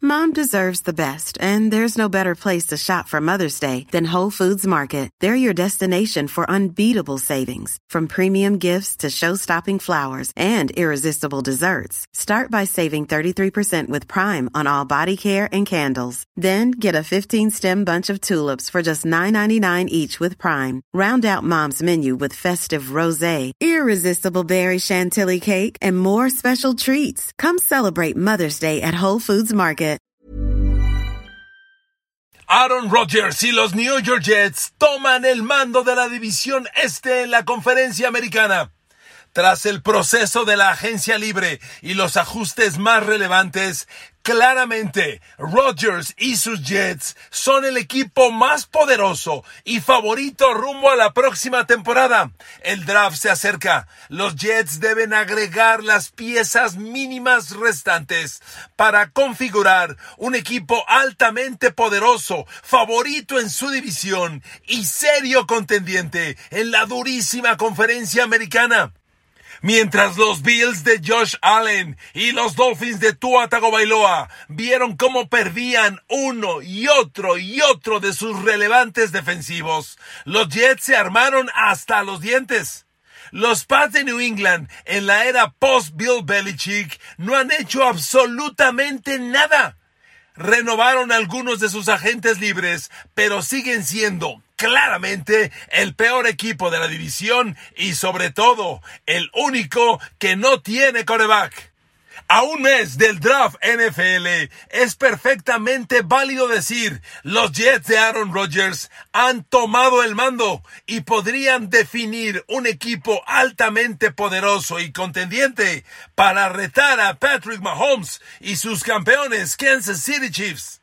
Mom deserves the best, and there's no better place to shop for Mother's Day than Whole Foods Market. They're your destination for unbeatable savings, from premium gifts to show-stopping flowers and irresistible desserts. Start by saving 33% with Prime on all body care and candles. Then get a 15-stem bunch of tulips for just $9.99 each with Prime. Round out Mom's menu with festive rosé, irresistible berry chantilly cake, and more special treats. Come celebrate Mother's Day at Whole Foods Market. Aaron Rodgers y los New York Jets toman el mando de la división este en la Conferencia Americana. Tras el proceso de la agencia libre y los ajustes más relevantes, claramente Rodgers y sus Jets son el equipo más poderoso y favorito rumbo a la próxima temporada. El draft se acerca. Los Jets deben agregar las piezas mínimas restantes para configurar un equipo altamente poderoso, favorito en su división y serio contendiente en la durísima Conferencia Americana. Mientras los Bills de Josh Allen y los Dolphins de Tua Tagovailoa vieron cómo perdían uno y otro de sus relevantes defensivos, los Jets se armaron hasta los dientes. Los Pats de New England en la era post-Bill Belichick no han hecho absolutamente nada. Renovaron algunos de sus agentes libres, pero siguen siendo claramente el peor equipo de la división y sobre todo el único que no tiene quarterback. A un mes del draft NFL, es perfectamente válido decir, los Jets de Aaron Rodgers han tomado el mando y podrían definir un equipo altamente poderoso y contendiente para retar a Patrick Mahomes y sus campeones Kansas City Chiefs.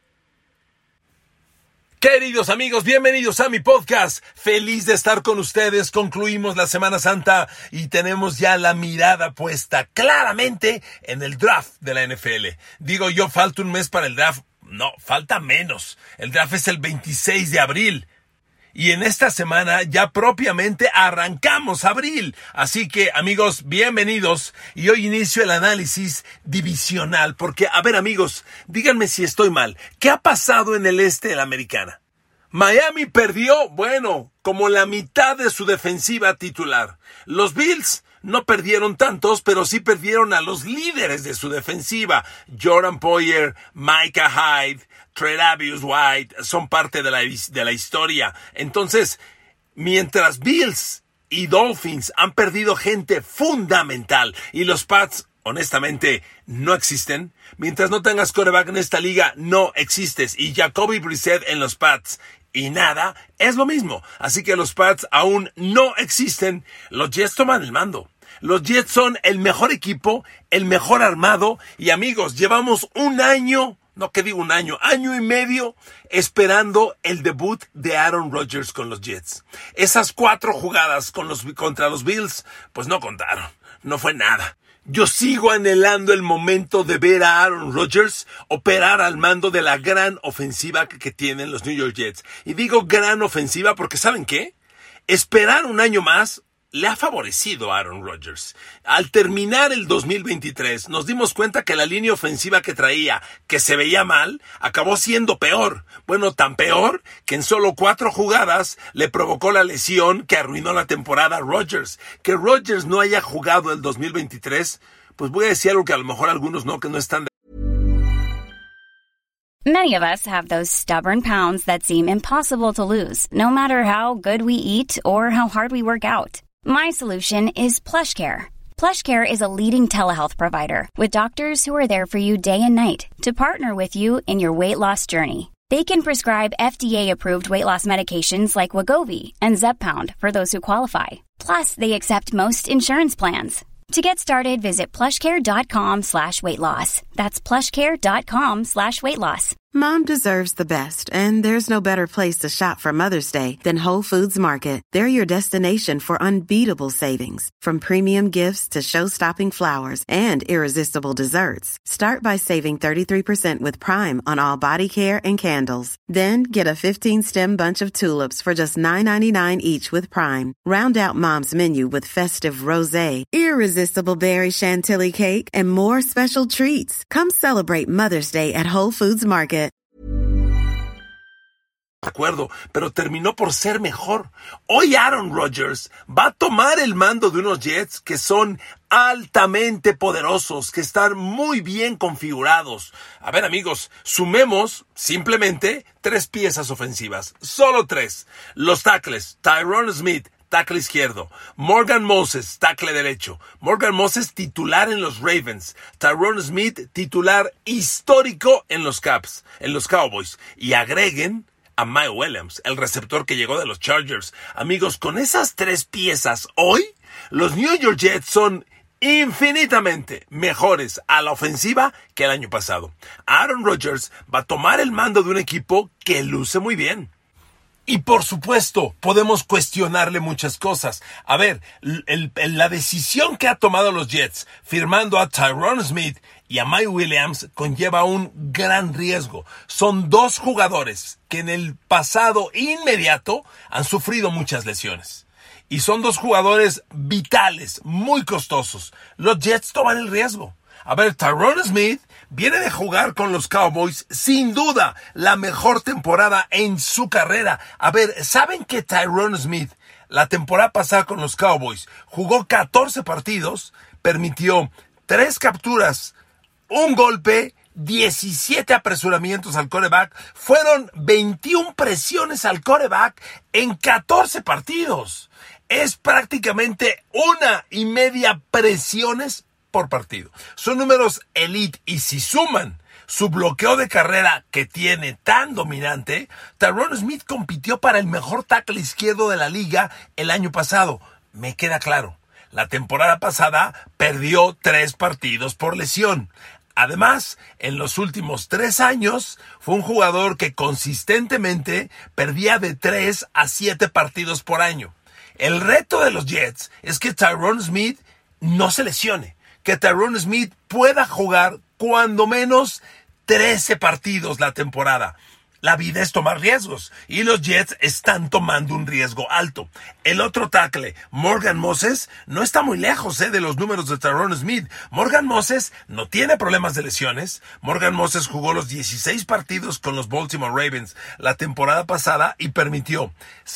Queridos amigos, bienvenidos a mi podcast. Feliz de estar con ustedes. Concluimos la Semana Santa y tenemos ya la mirada puesta claramente en el draft de la NFL. Digo yo, falta un mes para el draft. No, falta menos. El draft es el 26 de abril. Y en esta semana ya propiamente arrancamos abril. Así que, amigos, bienvenidos. Y hoy inicio el análisis divisional. Porque, a ver, amigos, díganme si estoy mal. ¿Qué ha pasado en el este de la Americana? Miami perdió, bueno, como la mitad de su defensiva titular. Los Bills no perdieron tantos, pero sí perdieron a los líderes de su defensiva. Jordan Poyer, Micah Hyde, Tre'Davious White son parte de la historia. Entonces, mientras Bills y Dolphins han perdido gente fundamental y los Pats, honestamente, no existen. Mientras no tengas quarterback en esta liga, no existes. Y Jacoby Brissett en los Pats y nada, es lo mismo. Así que los Pats aún no existen. Los Jets toman el mando. Los Jets son el mejor equipo, el mejor armado. Y amigos, llevamos un año... No, que digo un año y medio esperando el debut de Aaron Rodgers con los Jets. Esas 4 jugadas contra los Bills, pues no contaron. No fue nada. Yo sigo anhelando el momento de ver a Aaron Rodgers operar al mando de la gran ofensiva que tienen los New York Jets. Y digo gran ofensiva porque ¿saben qué? Esperar un año más le ha favorecido a Aaron Rodgers. Al terminar el 2023, nos dimos cuenta que la línea ofensiva que traía, que se veía mal, acabó siendo peor. Bueno, tan peor que en solo 4 jugadas le provocó la lesión que arruinó la temporada a Rodgers. Que Rodgers no haya jugado el 2023, pues voy a decir algo que a lo mejor algunos no, que no están de... Many of us have those stubborn pounds that seem impossible to lose, no matter how good we eat or how hard we work out. My solution is PlushCare. PlushCare is a leading telehealth provider with doctors who are there for you day and night to partner with you in your weight loss journey. They can prescribe FDA-approved weight loss medications like Wegovy and Zepbound for those who qualify. Plus, they accept most insurance plans. To get started, visit plushcare.com/weightloss. That's plushcare.com/weightloss. Mom deserves the best, and there's no better place to shop for Mother's Day than Whole Foods Market. They're your destination for unbeatable savings, from premium gifts to show-stopping flowers and irresistible desserts. Start by saving 33% with Prime on all body care and candles. Then get a 15-stem bunch of tulips for just $9.99 each with Prime. Round out Mom's menu with festive rosé, irresistible berry chantilly cake, and more special treats. Come celebrate Mother's Day at Whole Foods Market. Acuerdo, pero terminó por ser mejor. Hoy Aaron Rodgers va a tomar el mando de unos Jets que son altamente poderosos, que están muy bien configurados. A ver, amigos, sumemos simplemente 3 piezas ofensivas, solo 3. Los tackles, Tyron Smith, tackle izquierdo. Morgan Moses, tackle derecho. Morgan Moses, titular en los Ravens. Tyron Smith, titular histórico en los Cowboys. Y agreguen a Mike Williams, el receptor que llegó de los Chargers. Amigos, con esas 3 piezas hoy, los New York Jets son infinitamente mejores a la ofensiva que el año pasado. Aaron Rodgers va a tomar el mando de un equipo que luce muy bien. Y por supuesto, podemos cuestionarle muchas cosas. A ver, la decisión que ha tomado los Jets, firmando a Tyron Smith y a Mike Williams, conlleva un gran riesgo. Son 2 jugadores que en el pasado inmediato han sufrido muchas lesiones. Y son 2 jugadores vitales, muy costosos. Los Jets toman el riesgo. A ver, Tyron Smith viene de jugar con los Cowboys, sin duda, la mejor temporada en su carrera. A ver, ¿saben que Tyron Smith, la temporada pasada con los Cowboys, jugó 14 partidos, permitió 3 capturas, 1 golpe, 17 apresuramientos al quarterback, fueron 21 presiones al quarterback en 14 partidos? Es prácticamente 1.5 presiones por partido. Son números elite, y si suman su bloqueo de carrera que tiene tan dominante, Tyron Smith compitió para el mejor tackle izquierdo de la liga el año pasado. Me queda claro, la temporada pasada perdió 3 partidos por lesión. Además, en los últimos 3 años, fue un jugador que consistentemente perdía de 3 a 7 partidos por año. El reto de los Jets es que Tyron Smith no se lesione, que Tyron Smith pueda jugar cuando menos 13 partidos la temporada. La vida es tomar riesgos, y los Jets están tomando un riesgo alto. El otro tackle, Morgan Moses, no está muy lejos de los números de Tyron Smith. Morgan Moses no tiene problemas de lesiones. Morgan Moses jugó los 16 partidos con los Baltimore Ravens la temporada pasada y permitió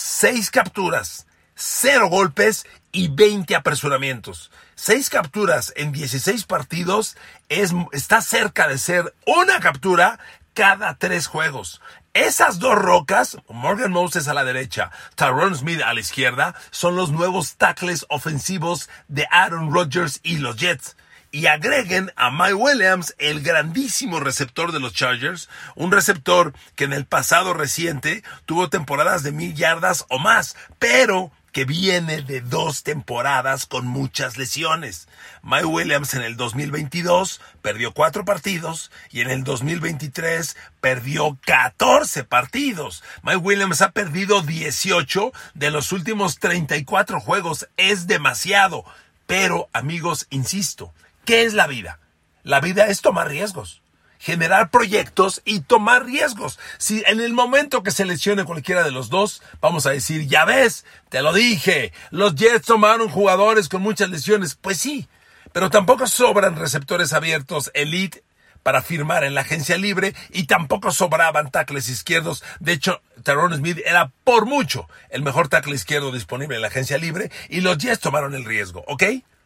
6 capturas, 0 golpes y 20 apresuramientos. 6 capturas en 16 partidos está cerca de ser una captura cada 3 juegos. Esas 2 rocas, Morgan Moses a la derecha, Tyron Smith a la izquierda, son los nuevos tackles ofensivos de Aaron Rodgers y los Jets. Y agreguen a Mike Williams, el grandísimo receptor de los Chargers, un receptor que en el pasado reciente tuvo temporadas de 1,000 yardas o más, pero que viene de 2 temporadas con muchas lesiones. Mike Williams en el 2022 perdió 4 partidos y en el 2023 perdió 14 partidos. Mike Williams ha perdido 18 de los últimos 34 juegos. Es demasiado. Pero, amigos, insisto, ¿qué es la vida? La vida es tomar riesgos, generar proyectos y tomar riesgos. Si en el momento que se lesione cualquiera de los 2, vamos a decir, ya ves, te lo dije, los Jets tomaron jugadores con muchas lesiones. Pues sí, pero tampoco sobran receptores abiertos elite para firmar en la agencia libre, y tampoco sobraban tackles izquierdos. De hecho, Tyron Smith era por mucho el mejor tackle izquierdo disponible en la agencia libre, y los Jets tomaron el riesgo, ¿ok?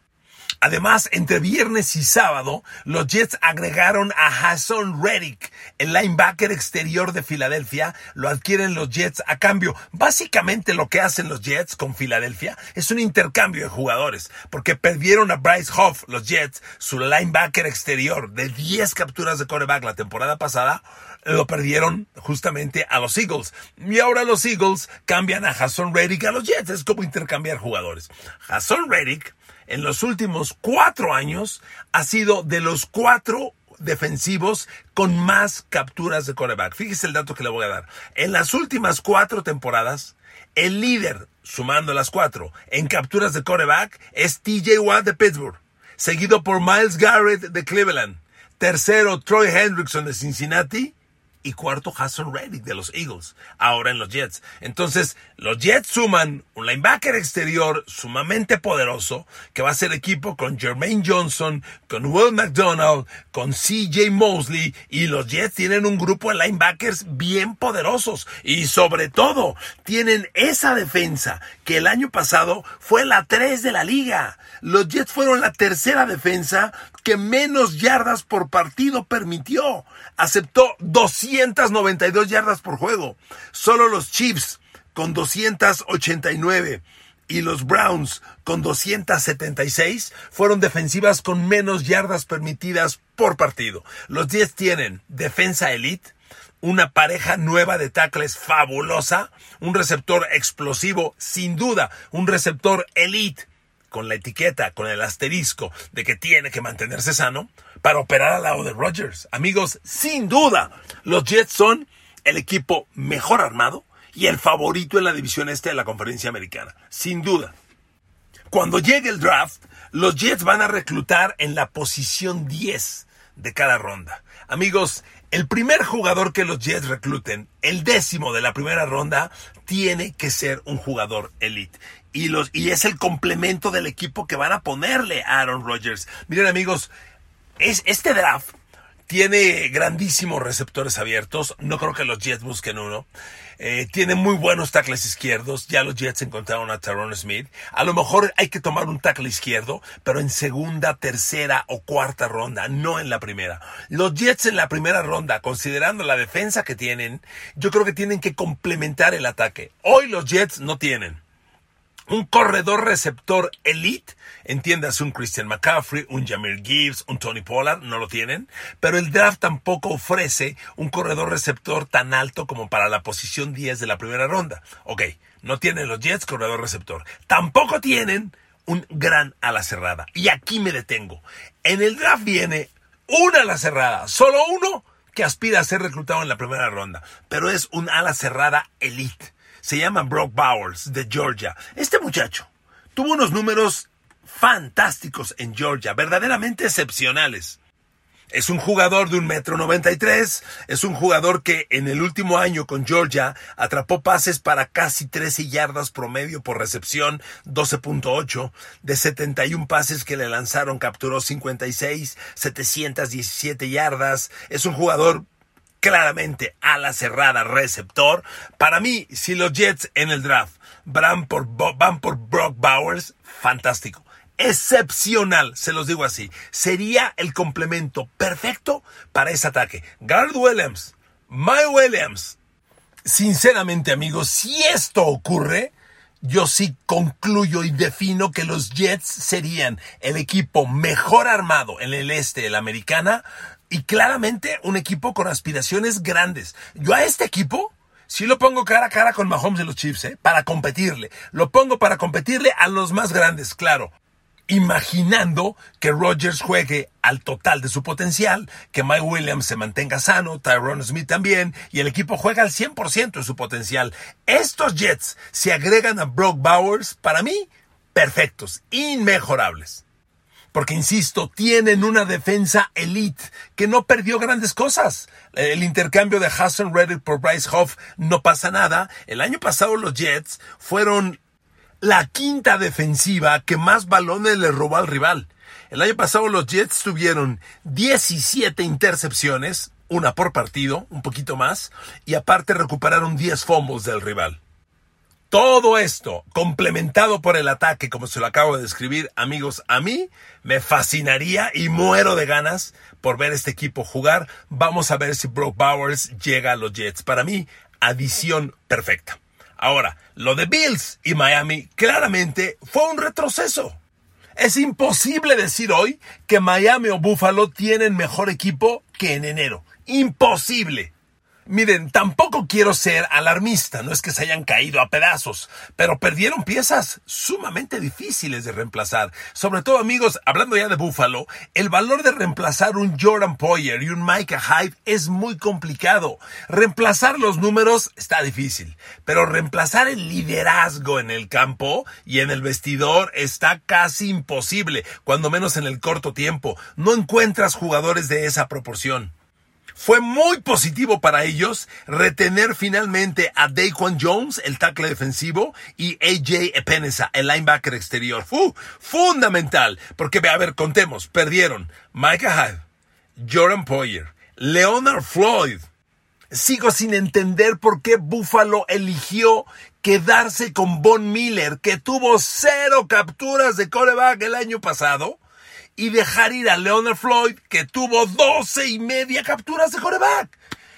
Además, entre viernes y sábado, los Jets agregaron a Haason Reddick, el linebacker exterior de Filadelfia. Lo adquieren los Jets a cambio. Básicamente lo que hacen los Jets con Filadelfia es un intercambio de jugadores, porque perdieron a Bryce Huff, los Jets, su linebacker exterior de 10 capturas de quarterback la temporada pasada. Lo perdieron justamente a los Eagles. Y ahora los Eagles cambian a Haason Reddick a los Jets. Es como intercambiar jugadores. Haason Reddick en los últimos 4 años ha sido de los 4 defensivos con más capturas de quarterback. Fíjese el dato que le voy a dar. En las últimas 4 temporadas, el líder, sumando las 4, en capturas de quarterback es TJ Watt de Pittsburgh, seguido por Myles Garrett de Cleveland, tercero Troy Hendrickson de Cincinnati y cuarto Haason Reddick de los Eagles, ahora en los Jets. Entonces, los Jets suman un linebacker exterior sumamente poderoso, que va a ser equipo con Jermaine Johnson, con Will McDonald, con CJ Mosley, y los Jets tienen un grupo de linebackers bien poderosos, y sobre todo, tienen esa defensa, que el año pasado fue la 3 de la liga. Los Jets fueron la tercera defensa que menos yardas por partido permitió. Aceptó 292 yardas por juego. Solo los Chiefs con 289 y los Browns con 276 fueron defensivas con menos yardas permitidas por partido. Los Jets tienen defensa elite, una pareja nueva de tackles fabulosa, un receptor explosivo, sin duda, un receptor elite, con la etiqueta, con el asterisco de que tiene que mantenerse sano para operar al lado de Rodgers. Amigos, sin duda, los Jets son el equipo mejor armado y el favorito en la división este de la Conferencia Americana. Sin duda. Cuando llegue el draft, los Jets van a reclutar en la posición 10 de cada ronda. Amigos, el primer jugador que los Jets recluten, el 10º de la primera ronda, tiene que ser un jugador elite. Y es el complemento del equipo que van a ponerle a Aaron Rodgers. Miren, amigos, este draft tiene grandísimos receptores abiertos. No creo que los Jets busquen uno. Tiene muy buenos tackles izquierdos. Ya los Jets encontraron a Tyron Smith. A lo mejor hay que tomar un tackle izquierdo, pero en segunda, tercera o cuarta ronda, no en la primera. Los Jets en la primera ronda, considerando la defensa que tienen, yo creo que tienen que complementar el ataque. Hoy los Jets no tienen un corredor receptor elite, entiéndase un Christian McCaffrey, un Jahmyr Gibbs, un Tony Pollard, no lo tienen, pero el draft tampoco ofrece un corredor receptor tan alto como para la posición 10 de la primera ronda. Ok, no tienen los Jets corredor receptor, tampoco tienen un gran ala cerrada, y aquí me detengo. En el draft viene una ala cerrada, solo uno que aspira a ser reclutado en la primera ronda, pero es un ala cerrada elite. Se llama Brock Bowers, de Georgia. Este muchacho tuvo unos números fantásticos en Georgia, verdaderamente excepcionales. Es un jugador de 1,93 m, es un jugador que en el último año con Georgia atrapó pases para casi 13 yardas promedio por recepción, 12.8. De 71 pases que le lanzaron, capturó 56, 717 yardas. Es un jugador claramente ala cerrada, receptor. Para mí, si los Jets en el draft van por Brock Bowers, fantástico. Excepcional, se los digo así. Sería el complemento perfecto para ese ataque. Garrett Williams, Mike Williams. Sinceramente, amigos, si esto ocurre, yo sí concluyo y defino que los Jets serían el equipo mejor armado en el este de la americana, y claramente un equipo con aspiraciones grandes. Yo a este equipo sí lo pongo cara a cara con Mahomes de los Chiefs, para competirle. Lo pongo para competirle a los más grandes, claro. Imaginando que Rodgers juegue al total de su potencial, que Mike Williams se mantenga sano, Tyron Smith también, y el equipo juega al 100% de su potencial. Estos Jets, si agregan a Brock Bowers, para mí, perfectos, inmejorables. Porque, insisto, tienen una defensa elite que no perdió grandes cosas. El intercambio de Haason Reddick por Bryce Huff no pasa nada. El año pasado los Jets fueron la quinta defensiva que más balones le robó al rival. El año pasado los Jets tuvieron 17 intercepciones, una por partido, un poquito más, y aparte recuperaron 10 fumbles del rival. Todo esto, complementado por el ataque, como se lo acabo de describir, amigos, a mí me fascinaría y muero de ganas por ver este equipo jugar. Vamos a ver si Brock Bowers llega a los Jets. Para mí, adición perfecta. Ahora, lo de Bills y Miami claramente fue un retroceso. Es imposible decir hoy que Miami o Buffalo tienen mejor equipo que en enero. Imposible. Miren, tampoco quiero ser alarmista, no es que se hayan caído a pedazos, pero perdieron piezas sumamente difíciles de reemplazar. Sobre todo, amigos, hablando ya de Buffalo, el valor de reemplazar un Jordan Poyer y un Micah Hyde es muy complicado. Reemplazar los números está difícil, pero reemplazar el liderazgo en el campo y en el vestidor está casi imposible, cuando menos en el corto tiempo. No encuentras jugadores de esa proporción. Fue muy positivo para ellos retener finalmente a Daquan Jones, el tackle defensivo, y AJ Epenesa, el linebacker exterior. Fundamental, porque, a ver, contemos, perdieron Micah Hyde, Jordan Poyer, Leonard Floyd. Sigo sin entender por qué Buffalo eligió quedarse con Von Miller, que tuvo 0 capturas de quarterback el año pasado, y dejar ir a Leonard Floyd, que tuvo 12.5 capturas de quarterback.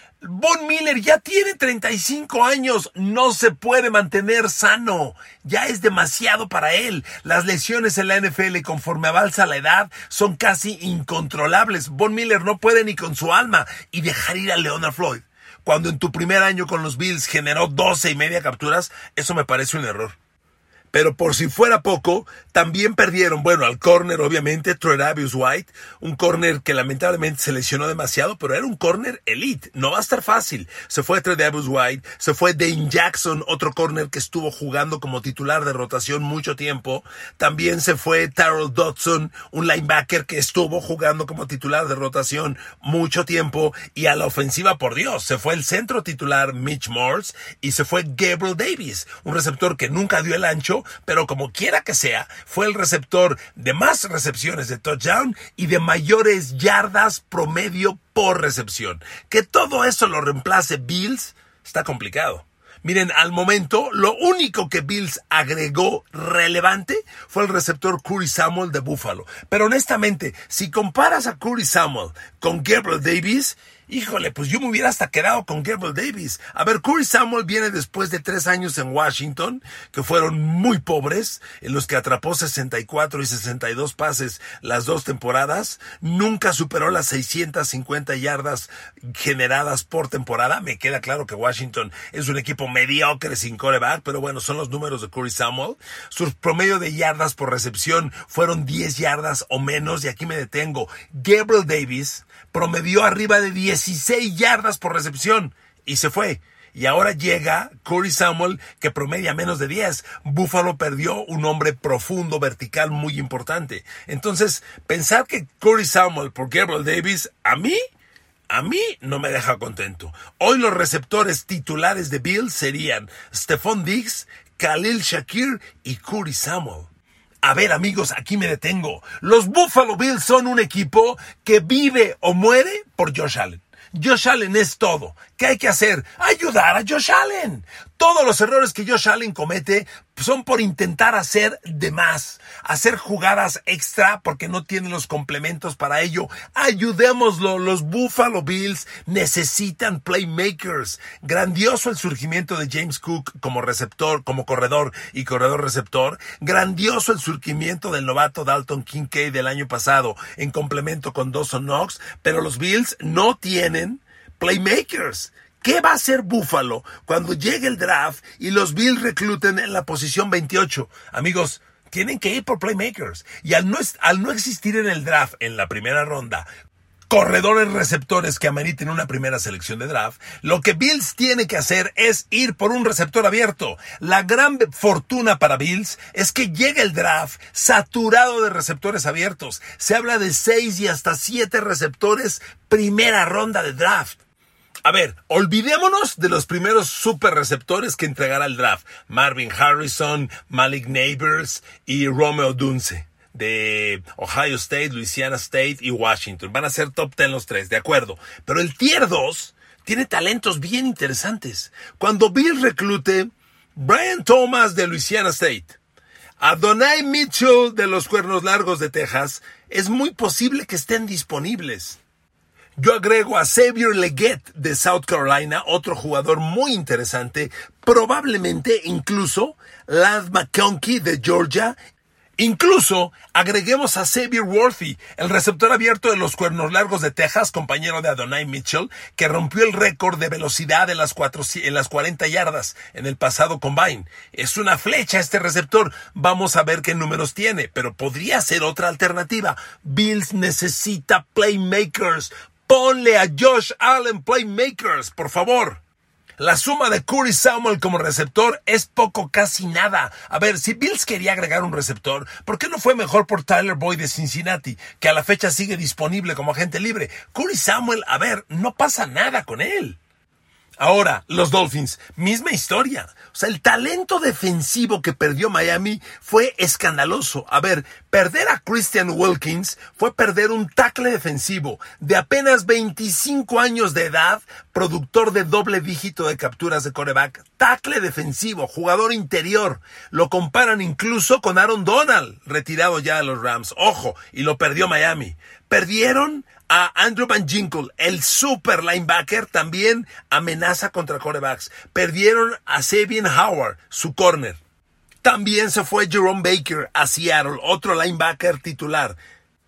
Von Miller ya tiene 35 años, no se puede mantener sano, ya es demasiado para él. Las lesiones en la NFL conforme avanza la edad son casi incontrolables. Von Miller no puede ni con su alma, y dejar ir a Leonard Floyd, cuando en tu primer año con los Bills generó 12.5 capturas, eso me parece un error. Pero por si fuera poco, también perdieron, al corner obviamente, Tre'Davious White, un corner que lamentablemente se lesionó demasiado, pero era un corner elite, no va a estar fácil. Se fue Tre'Davious White, se fue Dane Jackson, otro corner que estuvo jugando como titular de rotación mucho tiempo. También se fue Tyrell Dodson, un linebacker que estuvo jugando como titular de rotación mucho tiempo. Y a la ofensiva, por Dios, se fue el centro titular Mitch Morse y se fue Gabriel Davis, un receptor que nunca dio el ancho, pero como quiera que sea, fue el receptor de más recepciones de touchdown y de mayores yardas promedio por recepción. Que todo eso lo reemplace Bills está complicado. Miren, al momento, lo único que Bills agregó relevante fue el receptor Curtis Samuel de Buffalo. Pero honestamente, si comparas a Curtis Samuel con Gabriel Davis, híjole, pues yo me hubiera hasta quedado con Gabriel Davis. A ver, Curtis Samuel viene después de 3 años en Washington, que fueron muy pobres, en los que atrapó 64 y 62 pases las 2 temporadas. Nunca superó las 650 yardas generadas por temporada. Me queda claro que Washington es un equipo mediocre sin quarterback, pero bueno, son los números de Curtis Samuel. Su promedio de yardas por recepción fueron 10 yardas o menos, y aquí me detengo. Gabriel Davis promedió arriba de 16 yardas por recepción y se fue. Y ahora llega Curtis Samuel, que promedia menos de 10. Buffalo perdió un hombre profundo, vertical, muy importante. Entonces, pensar que Curtis Samuel por Gabriel Davis, a mí no me deja contento. Hoy los receptores titulares de Bills serían Stephon Diggs, Khalil Shakir y Curtis Samuel. A ver, amigos, aquí me detengo. Los Buffalo Bills son un equipo que vive o muere por Josh Allen. Josh Allen es todo. ¿Qué hay que hacer? Ayudar a Josh Allen. Todos los errores que Josh Allen comete son por intentar hacer de más, hacer jugadas extra porque no tienen los complementos para ello. Ayudémoslo. Los Buffalo Bills necesitan playmakers. Grandioso el surgimiento de James Cook como receptor, como corredor y corredor receptor. Grandioso el surgimiento del novato Dalton Kincaid del año pasado en complemento con Dawson Knox, pero los Bills no tienen playmakers. ¿Qué va a hacer Buffalo cuando llegue el draft y los Bills recluten en la posición 28? Amigos, tienen que ir por playmakers. Y al no existir en el draft en la primera ronda corredores receptores que ameriten una primera selección de draft, lo que Bills tiene que hacer es ir por un receptor abierto. La gran fortuna para Bills es que llega el draft saturado de receptores abiertos. Se habla de 6 y hasta 7 receptores primera ronda de draft. A ver, olvidémonos de los primeros super receptores que entregará el draft. Marvin Harrison, Malik Neighbors y Romeo Dunce de Ohio State, Louisiana State y Washington. Van a ser top 10 los 3, de acuerdo. Pero el Tier 2 tiene talentos bien interesantes. Cuando Bill reclute Brian Thomas de Louisiana State, Adonai Mitchell de los Cuernos Largos de Texas, es muy posible que estén disponibles. Yo agrego a Xavier Legette de South Carolina, otro jugador muy interesante, probablemente incluso Lance McConkey de Georgia Incluso agreguemos a Xavier Worthy, el receptor abierto de los Cuernos Largos de Texas, compañero de Adonai Mitchell, que rompió el récord de velocidad en las 40 yardas en el pasado combine. Es una flecha este receptor. Vamos a ver qué números tiene, pero podría ser otra alternativa. Bills necesita playmakers. Ponle a Josh Allen playmakers, por favor. La suma de Curtis Samuel como receptor es poco, casi nada. A ver, si Bills quería agregar un receptor, ¿por qué no fue mejor por Tyler Boyd de Cincinnati, que a la fecha sigue disponible como agente libre? Curtis Samuel, a ver, no pasa nada con él. Ahora, los Dolphins, misma historia. O sea, el talento defensivo que perdió Miami fue escandaloso. A ver, perder a Christian Wilkins fue perder un tackle defensivo de apenas 25 años de edad, productor de doble dígito de capturas de quarterback. Tackle defensivo, jugador interior. Lo comparan incluso con Aaron Donald, retirado ya de los Rams. Ojo, y lo perdió Miami. Perdieron a Andrew Van Ginkel, el super linebacker, también amenaza contra quarterbacks. Perdieron a Xavier Howard, su corner. También se fue Jerome Baker a Seattle, otro linebacker titular.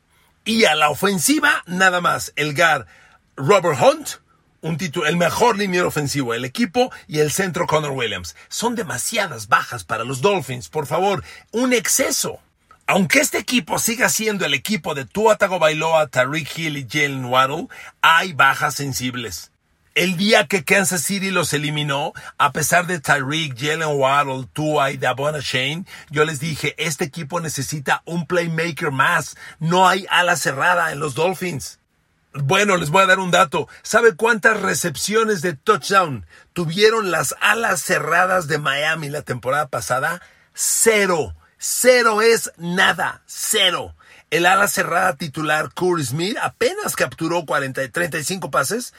Y a la ofensiva, nada más, el guard Robert Hunt, el mejor liniero ofensivo del equipo, y el centro Connor Williams. Son demasiadas bajas para los Dolphins, por favor, un exceso. Aunque este equipo siga siendo el equipo de Tua Tagovailoa, Tyreek Hill y Jalen Waddle, hay bajas sensibles. El día que Kansas City los eliminó, a pesar de Tyreek, Jalen Waddle, Tua y Davon Achane, yo les dije, este equipo necesita un playmaker más. No hay ala cerrada en los Dolphins. Bueno, les voy a dar un dato. ¿Sabe cuántas recepciones de touchdown tuvieron las alas cerradas de Miami la temporada pasada? 0. 0 es nada, 0. El ala cerrada titular Curtis Smith apenas capturó 35 pases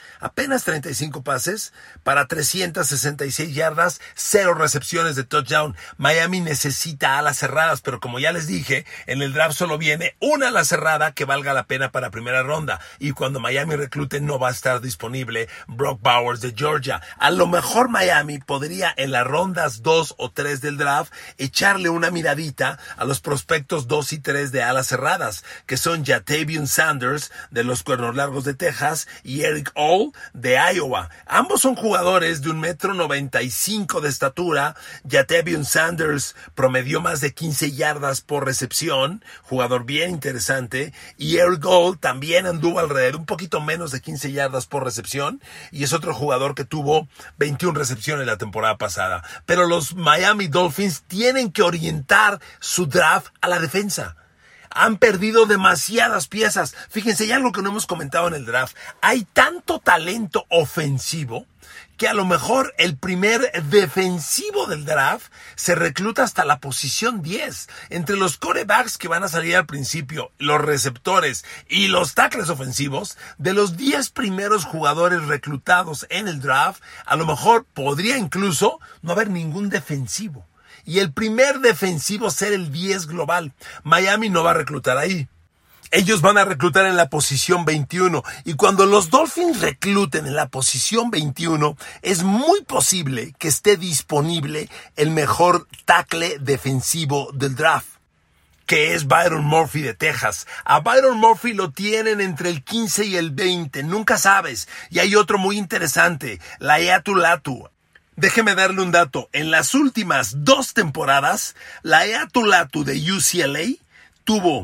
para 366 yardas, 0 recepciones de touchdown. Miami necesita alas cerradas, pero como ya les dije, en el draft solo viene una ala cerrada que valga la pena para primera ronda. Y cuando Miami reclute no va a estar disponible Brock Bowers de Georgia. A lo mejor Miami podría en las rondas 2 o 3 del draft echarle una miradita a los prospectos 2 y 3 de alas cerradas, que son Jatavion Sanders de los Cuernos Largos de Texas y Eric All de Iowa. Ambos son jugadores de 1.95 m de estatura. Jatavion Sanders promedió más de 15 yardas por recepción, jugador bien interesante, y Eric All también anduvo alrededor un poquito menos de 15 yardas por recepción, y es otro jugador que tuvo 21 recepciones la temporada pasada. Pero los Miami Dolphins tienen que orientar su draft a la defensa. Han perdido demasiadas piezas. Fíjense ya lo que no hemos comentado en el draft. Hay tanto talento ofensivo que a lo mejor el primer defensivo del draft se recluta hasta la posición 10. Entre los quarterbacks que van a salir al principio, los receptores y los tackles ofensivos, de los 10 primeros jugadores reclutados en el draft, a lo mejor podría incluso no haber ningún defensivo. Y el primer defensivo ser el 10 global. Miami no va a reclutar ahí. Ellos van a reclutar en la posición 21. Y cuando los Dolphins recluten en la posición 21, es muy posible que esté disponible el mejor tackle defensivo del draft, que es Byron Murphy de Texas. A Byron Murphy lo tienen entre el 15 y el 20. Nunca sabes. Y hay otro muy interesante, Laiatu Latu. Déjeme darle un dato. En las últimas 2 temporadas, Laiatu Latu de UCLA tuvo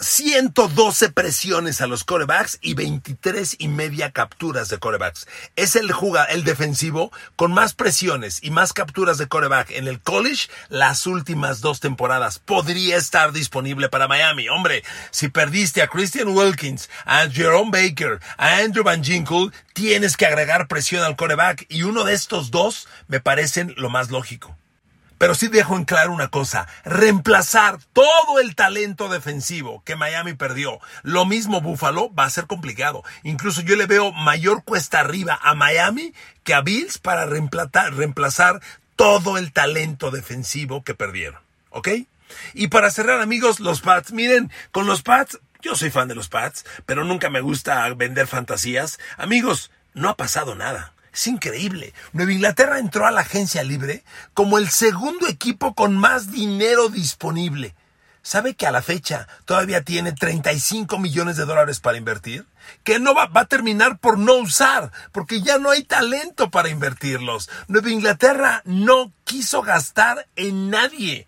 112 presiones a los quarterbacks y 23.5 capturas de quarterbacks. Es el defensivo con más presiones y más capturas de quarterback en el college las últimas 2 temporadas. Podría estar disponible para Miami. Hombre, si perdiste a Christian Wilkins, a Jerome Baker, a Andrew Van Ginkel, tienes que agregar presión al quarterback, y uno de estos 2 me parecen lo más lógico. Pero sí dejo en claro una cosa, reemplazar todo el talento defensivo que Miami perdió, lo mismo Buffalo, va a ser complicado. Incluso yo le veo mayor cuesta arriba a Miami que a Bills para reemplazar todo el talento defensivo que perdieron, ¿ok? Y para cerrar, amigos, los Pats. Miren, con los Pats, yo soy fan de los Pats, pero nunca me gusta vender fantasías. Amigos, no ha pasado nada. Es increíble. Nueva Inglaterra entró a la agencia libre como el segundo equipo con más dinero disponible. ¿Sabe que a la fecha todavía tiene $35 millones para invertir? Que no va a terminar por no usar, porque ya no hay talento para invertirlos. Nueva Inglaterra no quiso gastar en nadie.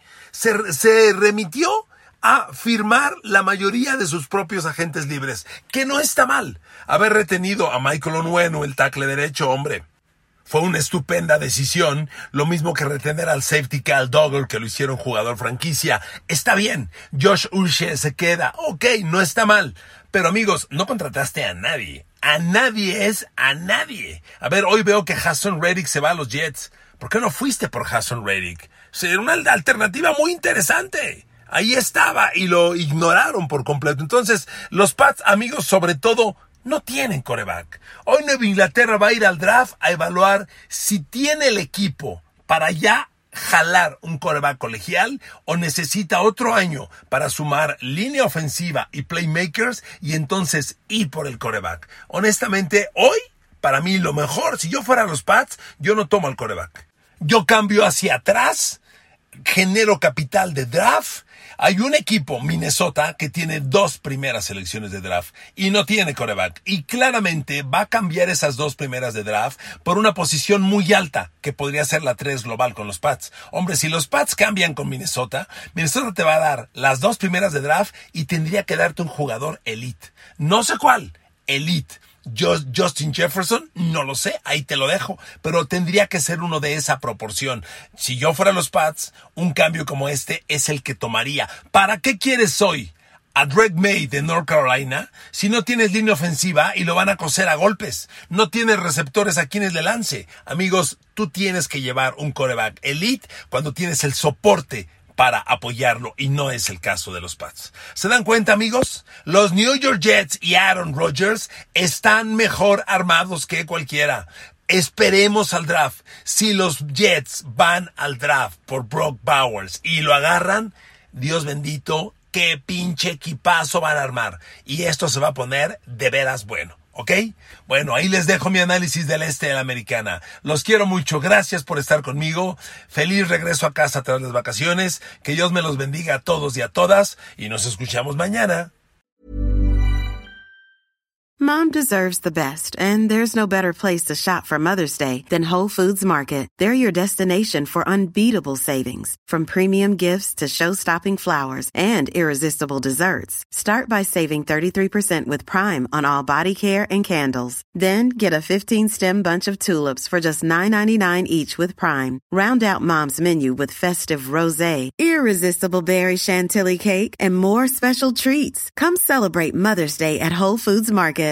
Se remitió a firmar la mayoría de sus propios agentes libres, que no está mal. Haber retenido a Michael Onwenu, el tackle derecho, hombre, fue una estupenda decisión, lo mismo que retener al safety Cal Duggar, que lo hicieron jugador franquicia. Está bien, Josh Uche se queda, ok, no está mal. Pero amigos, no contrataste a nadie. A nadie es a nadie. A ver, hoy veo que Haason Reddick se va a los Jets. ¿Por qué no fuiste por Haason Reddick? Sería una alternativa muy interesante. Ahí estaba y lo ignoraron por completo. Entonces, los Pats, amigos, sobre todo, no tienen quarterback. Hoy Nueva Inglaterra va a ir al draft a evaluar si tiene el equipo para ya jalar un quarterback colegial o necesita otro año para sumar línea ofensiva y playmakers y entonces ir por el quarterback. Honestamente, hoy, para mí, lo mejor, si yo fuera a los Pats, yo no tomo el quarterback. Yo cambio hacia atrás, genero capital de draft. Hay un equipo, Minnesota, que tiene 2 primeras selecciones de draft y no tiene quarterback. Y claramente va a cambiar esas 2 primeras de draft por una posición muy alta, que podría ser la 3 global con los Pats. Hombre, si los Pats cambian con Minnesota, Minnesota te va a dar las 2 primeras de draft y tendría que darte un jugador elite. No sé cuál, elite. Justin Jefferson, no lo sé, ahí te lo dejo, pero tendría que ser uno de esa proporción. Si yo fuera los Pats, un cambio como este es el que tomaría. ¿Para qué quieres hoy a Drake May de North Carolina si no tienes línea ofensiva y lo van a coser a golpes? No tienes receptores a quienes le lance. Amigos, tú tienes que llevar un quarterback elite cuando tienes el soporte para apoyarlo, y no es el caso de los Pats. ¿Se dan cuenta, amigos? Los New York Jets y Aaron Rodgers están mejor armados que cualquiera. Esperemos al draft. Si los Jets van al draft por Brock Bowers y lo agarran, Dios bendito, qué pinche equipazo van a armar. Y esto se va a poner de veras bueno. ¿Ok? Bueno, ahí les dejo mi análisis del este de la americana. Los quiero mucho. Gracias por estar conmigo. Feliz regreso a casa tras las vacaciones. Que Dios me los bendiga a todos y a todas. Y nos escuchamos mañana. Mom deserves the best, and there's no better place to shop for Mother's Day than Whole Foods Market. They're your destination for unbeatable savings, from premium gifts to show-stopping flowers and irresistible desserts. Start by saving 33% with Prime on all body care and candles. Then get a 15-stem bunch of tulips for just $9.99 each with Prime. Round out Mom's menu with festive rosé, irresistible berry chantilly cake, and more special treats. Come celebrate Mother's Day at Whole Foods Market.